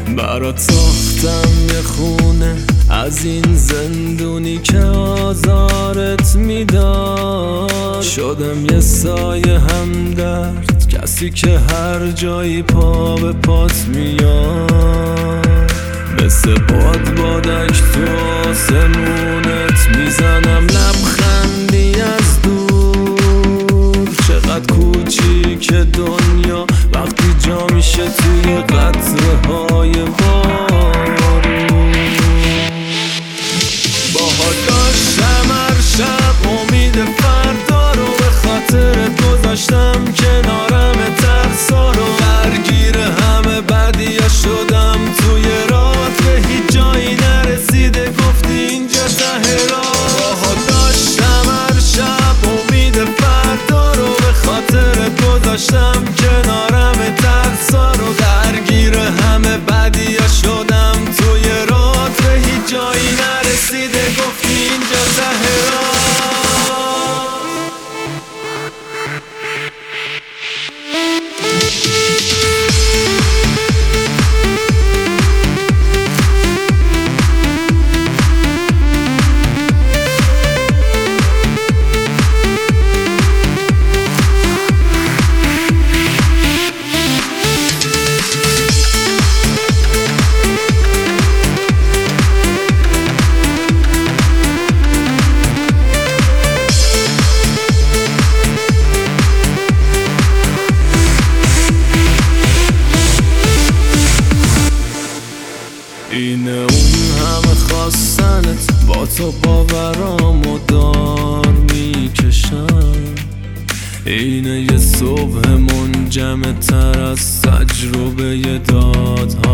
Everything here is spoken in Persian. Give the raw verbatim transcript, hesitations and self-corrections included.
برات ساختم یه خونه از این زندونی که آزارت میداد. شدم یه سایه همدرد، کسی که هر جایی پا به پات میاد. مثل باد بادک تو آسمونت میزنم لبخندی از دور. چقدر کوچیک دنیا وقتی جا میشه توی قطره های بارون. باها داشتم هر شب امید فردا رو، به خاطرت گذاشتم کنارم ترسا رو. درگیر همه بدیا شدم توی رات، به هیچ جایی نرسیده گفتی اینجا ته راه. باها داشتم هر شب امید فردا رو، به خاطرت گذاشتم کنارم ترسا رو. درگیر همه بدیا شدم توی رات، به هیچ جایی نرسیده گفتی اینجا ته راه. اینه اون همه خواستنت، با تو باورامو دار میکشم. اینه یه صبح منجمع تر از تجربه دادها.